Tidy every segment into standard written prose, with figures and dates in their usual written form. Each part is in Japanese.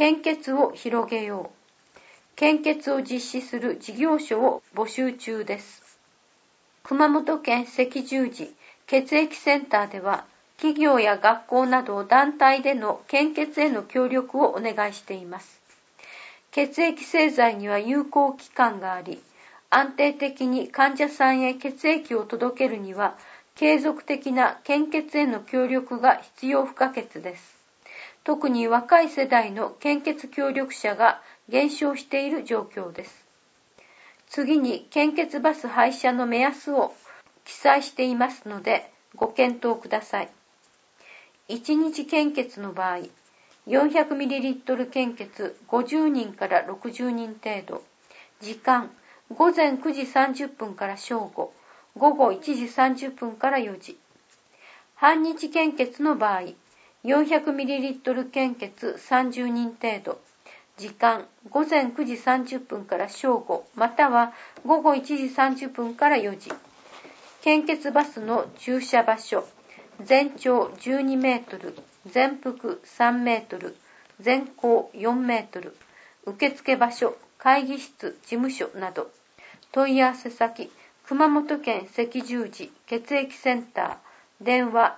献血を広げよう。献血を実施する事業所を募集中です。熊本県赤十字血液センターでは、企業や学校など団体での献血への協力をお願いしています。血液製剤には有効期間があり、安定的に患者さんへ血液を届けるには、継続的な献血への協力が必要不可欠です。特に若い世代の献血協力者が減少している状況です。次に献血バス配車の目安を記載していますのでご検討ください。1日献血の場合、400ml 献血50人から60人程度。時間、午前9時30分から正午、午後1時30分から4時。半日献血の場合、400ml 献血30人程度。時間、午前9時30分から正午、または午後1時30分から4時。献血バスの駐車場所、全長12メートル、全幅3メートル、全高4メートル、受付場所、会議室、事務所など。問い合わせ先、熊本県赤十字血液センター、電話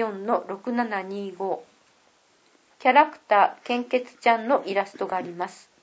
096-384-6725。キャラクター献血ちゃんのイラストがあります。